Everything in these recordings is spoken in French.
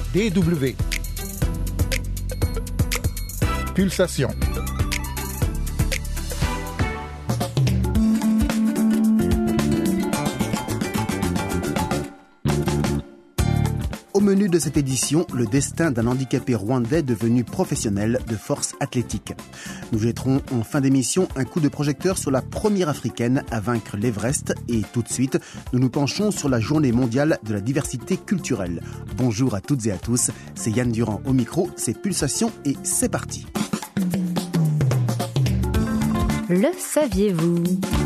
DW. Pulsation. Au menu de cette édition, le destin d'un handicapé rwandais devenu professionnel de force athlétique. Nous jetterons en fin d'émission un coup de projecteur sur la première africaine à vaincre l'Everest et tout de suite, nous nous penchons sur la journée mondiale de la diversité culturelle. Bonjour à toutes et à tous, c'est Yann Durand au micro, c'est Pulsation et c'est parti. Le saviez-vous ?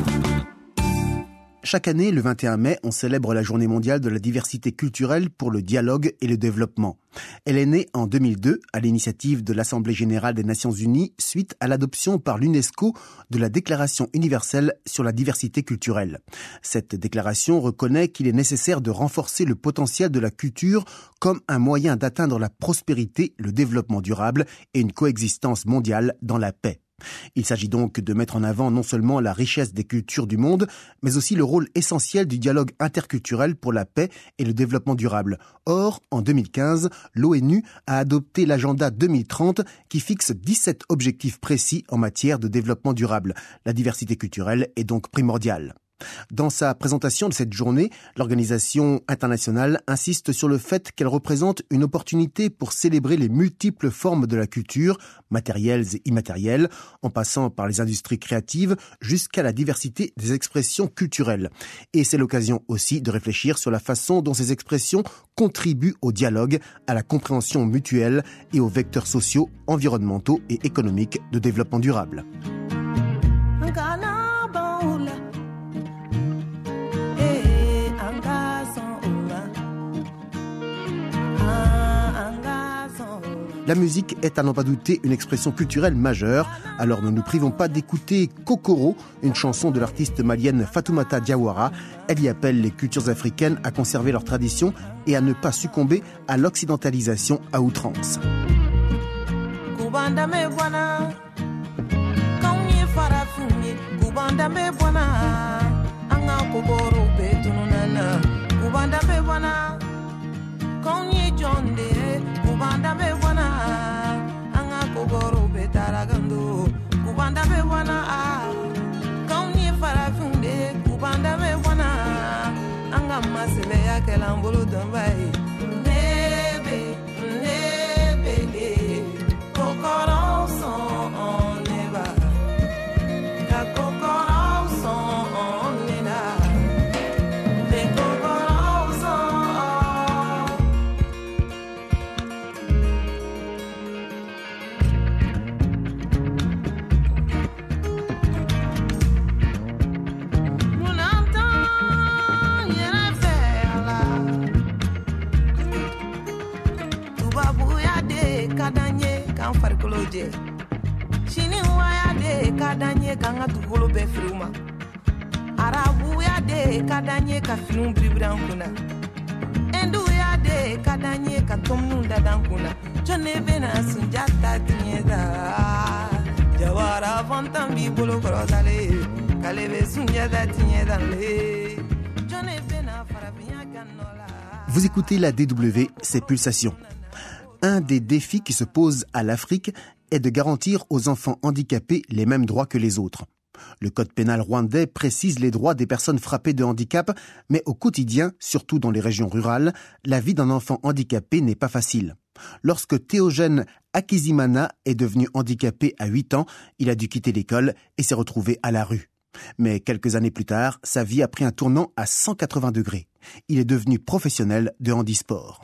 Chaque année, le 21 mai, on célèbre la Journée mondiale de la diversité culturelle pour le dialogue et le développement. Elle est née en 2002 à l'initiative de l'Assemblée générale des Nations unies suite à l'adoption par l'UNESCO de la Déclaration universelle sur la diversité culturelle. Cette déclaration reconnaît qu'il est nécessaire de renforcer le potentiel de la culture comme un moyen d'atteindre la prospérité, le développement durable et une coexistence mondiale dans la paix. Il s'agit donc de mettre en avant non seulement la richesse des cultures du monde, mais aussi le rôle essentiel du dialogue interculturel pour la paix et le développement durable. Or, en 2015, l'ONU a adopté l'agenda 2030 qui fixe 17 objectifs précis en matière de développement durable. La diversité culturelle est donc primordiale. Dans sa présentation de cette journée, l'organisation internationale insiste sur le fait qu'elle représente une opportunité pour célébrer les multiples formes de la culture, matérielles et immatérielles, en passant par les industries créatives jusqu'à la diversité des expressions culturelles. Et c'est l'occasion aussi de réfléchir sur la façon dont ces expressions contribuent au dialogue, à la compréhension mutuelle et aux vecteurs sociaux, environnementaux et économiques de développement durable. La musique est à n'en pas douter une expression culturelle majeure, alors ne nous privons pas d'écouter Kokoro, une chanson de l'artiste malienne Fatoumata Diawara. Elle y appelle les cultures africaines à conserver leurs traditions et à ne pas succomber à l'occidentalisation à outrance. Kubanda be wana anga kogoro be taragando kubanda be wana kaunye farafunde kubanda be wana anga masele ya kelambolo dombai nebe kokoro son on neba ka kokoro son on nena de kokoro son. Shini waya de kadanye kanga tugolo be fruma arabu ya de kadanye ka film bribran kuna endu ya de kadanye ka tomnu dadan kuna jone bena sunjata tinyeda jawara vantam bi bolo krosale kalebe sunjata tinyeda le jone bena farabia kanola. Vous écoutez la DW, c'est Pulsation. Un des défis qui se posent à l'Afrique est de garantir aux enfants handicapés les mêmes droits que les autres. Le code pénal rwandais précise les droits des personnes frappées de handicap, mais au quotidien, surtout dans les régions rurales, la vie d'un enfant handicapé n'est pas facile. Lorsque Théogène Akizimana est devenu handicapé à 8 ans, il a dû quitter l'école et s'est retrouvé à la rue. Mais quelques années plus tard, sa vie a pris un tournant à 180 degrés. Il est devenu professionnel de handisport.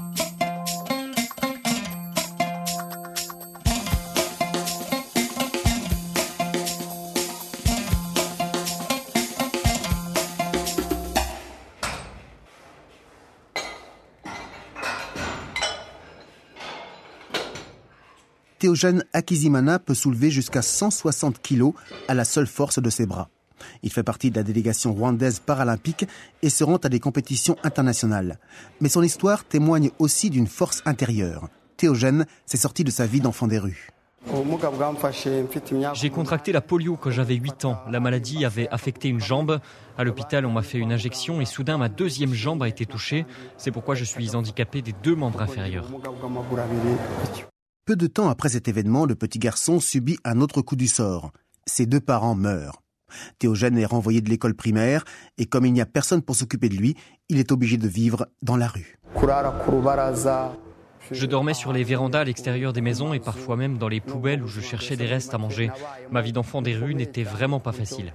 Théogène Akizimana peut soulever jusqu'à 160 kilos à la seule force de ses bras. Il fait partie de la délégation rwandaise paralympique et se rend à des compétitions internationales. Mais son histoire témoigne aussi d'une force intérieure. Théogène s'est sorti de sa vie d'enfant des rues. J'ai contracté la polio quand j'avais 8 ans. La maladie avait affecté une jambe. À l'hôpital, on m'a fait une injection et soudain, ma deuxième jambe a été touchée. C'est pourquoi je suis handicapé des 2 membres inférieurs. Peu de temps après cet événement, le petit garçon subit un autre coup du sort. Ses 2 parents meurent. Théogène est renvoyé de l'école primaire et comme il n'y a personne pour s'occuper de lui, il est obligé de vivre dans la rue. Je dormais sur les vérandas à l'extérieur des maisons et parfois même dans les poubelles où je cherchais des restes à manger. Ma vie d'enfant des rues n'était vraiment pas facile.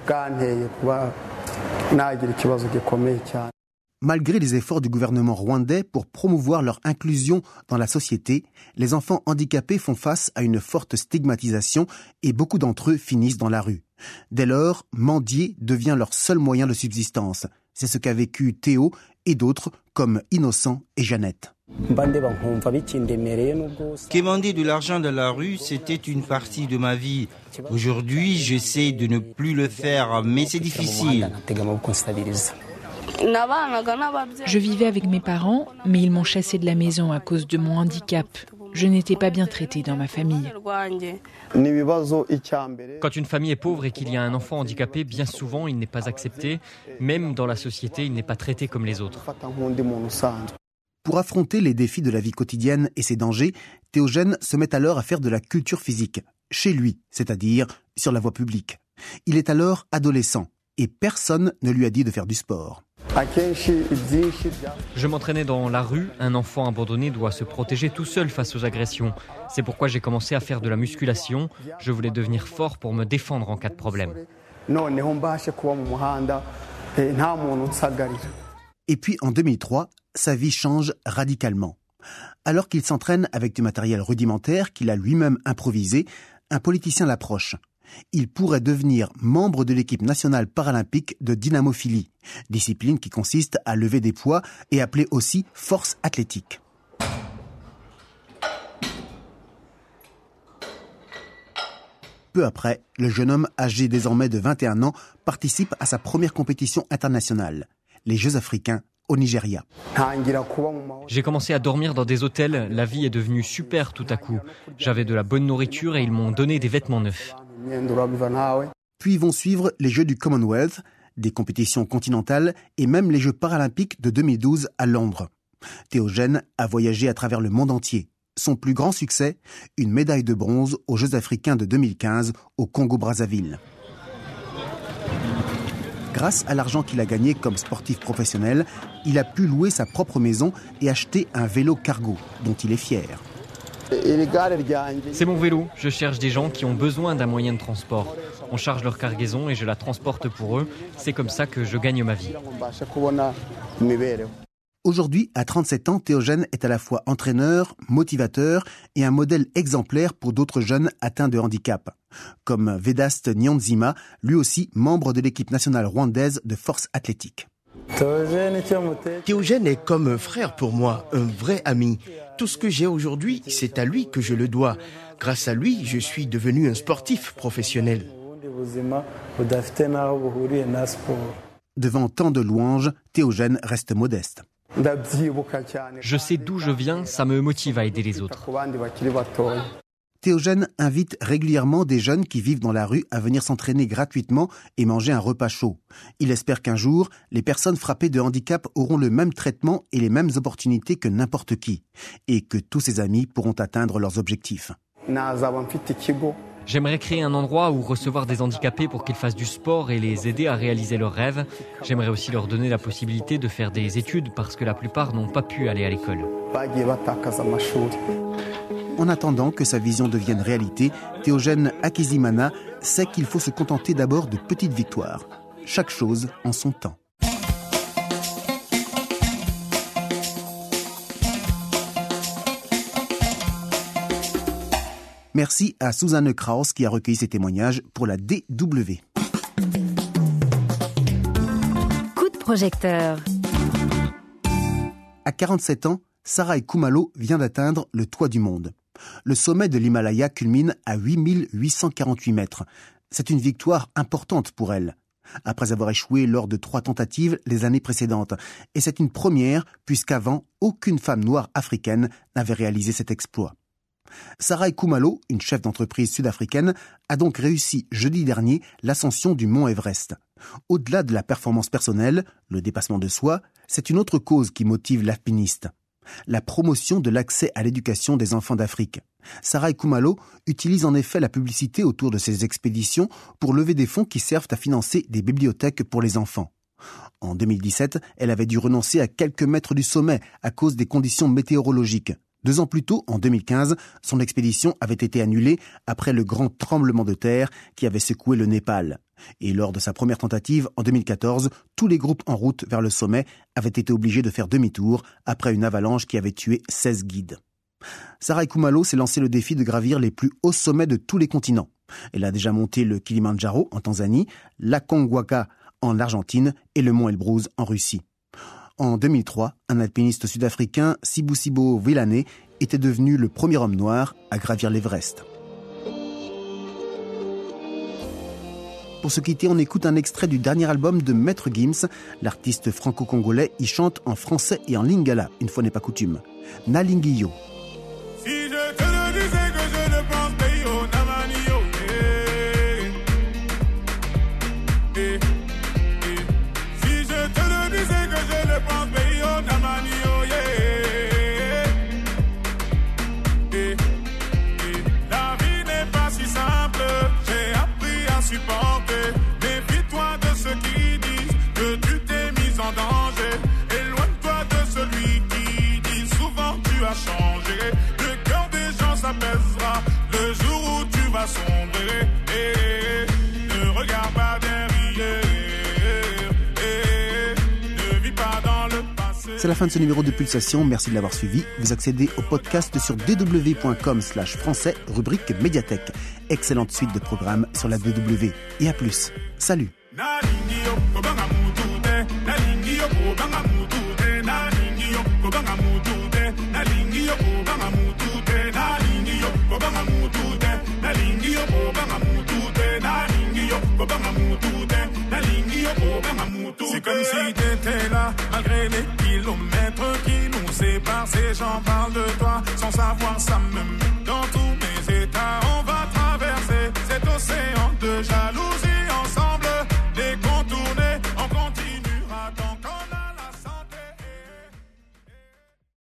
Malgré les efforts du gouvernement rwandais pour promouvoir leur inclusion dans la société, les enfants handicapés font face à une forte stigmatisation et beaucoup d'entre eux finissent dans la rue. Dès lors, mendier devient leur seul moyen de subsistance. C'est ce qu'a vécu Théo et d'autres comme Innocent et Jeannette. Quémander de l'argent dans la rue, c'était une partie de ma vie. Aujourd'hui, j'essaie de ne plus le faire, mais c'est difficile. Je vivais avec mes parents, mais ils m'ont chassée de la maison à cause de mon handicap. Je n'étais pas bien traitée dans ma famille. Quand une famille est pauvre et qu'il y a un enfant handicapé, bien souvent, il n'est pas accepté. Même dans la société, il n'est pas traité comme les autres. Pour affronter les défis de la vie quotidienne et ses dangers, Théogène se met alors à faire de la culture physique, chez lui, c'est-à-dire sur la voie publique. Il est alors adolescent et personne ne lui a dit de faire du sport. Je m'entraînais dans la rue. Un enfant abandonné doit se protéger tout seul face aux agressions. C'est pourquoi j'ai commencé à faire de la musculation. Je voulais devenir fort pour me défendre en cas de problème. Et puis en 2003, sa vie change radicalement. Alors qu'il s'entraîne avec du matériel rudimentaire qu'il a lui-même improvisé, un politicien l'approche. Il pourrait devenir membre de l'équipe nationale paralympique de dynamophilie, discipline qui consiste à lever des poids et appelée aussi force athlétique. Peu après, le jeune homme âgé désormais de 21 ans participe à sa première compétition internationale, les Jeux africains au Nigeria. J'ai commencé à dormir dans des hôtels. La vie est devenue super tout à coup. J'avais de la bonne nourriture et ils m'ont donné des vêtements neufs. Puis vont suivre les Jeux du Commonwealth, des compétitions continentales et même les Jeux paralympiques de 2012 à Londres. Théogène a voyagé à travers le monde entier. Son plus grand succès, une médaille de bronze aux Jeux africains de 2015 au Congo-Brazzaville. Grâce à l'argent qu'il a gagné comme sportif professionnel, il a pu louer sa propre maison et acheter un vélo cargo dont il est fier. C'est mon vélo. Je cherche des gens qui ont besoin d'un moyen de transport. On charge leur cargaison et je la transporte pour eux. C'est comme ça que je gagne ma vie. Aujourd'hui, à 37 ans, Théogène est à la fois entraîneur, motivateur et un modèle exemplaire pour d'autres jeunes atteints de handicap, comme Vedaste Nyanzima, lui aussi membre de l'équipe nationale rwandaise de force athlétique. Théogène est comme un frère pour moi, un vrai ami. Tout ce que j'ai aujourd'hui, c'est à lui que je le dois. Grâce à lui, je suis devenu un sportif professionnel. Devant tant de louanges, Théogène reste modeste. Je sais d'où je viens, ça me motive à aider les autres. Théogène invite régulièrement des jeunes qui vivent dans la rue à venir s'entraîner gratuitement et manger un repas chaud. Il espère qu'un jour, les personnes frappées de handicap auront le même traitement et les mêmes opportunités que n'importe qui, et que tous ses amis pourront atteindre leurs objectifs. J'aimerais créer un endroit où recevoir des handicapés pour qu'ils fassent du sport et les aider à réaliser leurs rêves. J'aimerais aussi leur donner la possibilité de faire des études parce que la plupart n'ont pas pu aller à l'école. En attendant que sa vision devienne réalité, Théogène Hakizimana sait qu'il faut se contenter d'abord de petites victoires. Chaque chose en son temps. Merci à Susanne Kraus qui a recueilli ces témoignages pour la DW. Coup de projecteur. À 47 ans, Sarah Kumalo vient d'atteindre le toit du monde. Le sommet de l'Himalaya culmine à 8848 mètres. C'est une victoire importante pour elle, après avoir échoué lors de 3 tentatives les années précédentes. Et c'est une première, puisqu'avant, aucune femme noire africaine n'avait réalisé cet exploit. Sarai Khumalo, une chef d'entreprise sud-africaine, a donc réussi jeudi dernier l'ascension du mont Everest. Au-delà de la performance personnelle, le dépassement de soi, c'est une autre cause qui motive l'alpiniste. La promotion de l'accès à l'éducation des enfants d'Afrique. Sarai Khumalo utilise en effet la publicité autour de ses expéditions pour lever des fonds qui servent à financer des bibliothèques pour les enfants. En 2017, elle avait dû renoncer à quelques mètres du sommet à cause des conditions météorologiques. 2 ans plus tôt, en 2015, son expédition avait été annulée après le grand tremblement de terre qui avait secoué le Népal. Et lors de sa première tentative, en 2014, tous les groupes en route vers le sommet avaient été obligés de faire demi-tour après une avalanche qui avait tué 16 guides. Sarai Khumalo s'est lancé le défi de gravir les plus hauts sommets de tous les continents. Elle a déjà monté le Kilimandjaro en Tanzanie, l'Aconcagua en Argentine et le mont Elbrus en Russie. En 2003, un alpiniste sud-africain, Sibusiso Vilane, était devenu le premier homme noir à gravir l'Everest. Pour se quitter, on écoute un extrait du dernier album de Maître Gims. L'artiste franco-congolais y chante en français et en lingala, une fois n'est pas coutume. Nalingiyo. Si je te le disais que je ne pense pas yo, Namanio, Si je te le disais que je ne pense pas yo, Namanio, La vie n'est pas si simple, j'ai appris à supporter. Méfie-toi de ceux qui disent que tu t'es mis en danger. Éloigne-toi de celui qui dit souvent tu as changé. Le cœur des gens s'apaisera le jour où tu vas sombrer. Ne regarde pas derrière. Ne vis pas dans le passé. C'est la fin de ce numéro de Pulsation. Merci de l'avoir suivi. Vous accédez au podcast sur dw.com/français, rubrique médiathèque. Excellente suite de programmes sur la DW. Et à plus. Salut. C'est comme si t'étais là, malgré les kilomètres qui nous séparent. Ces gens parlent de toi sans savoir, ça me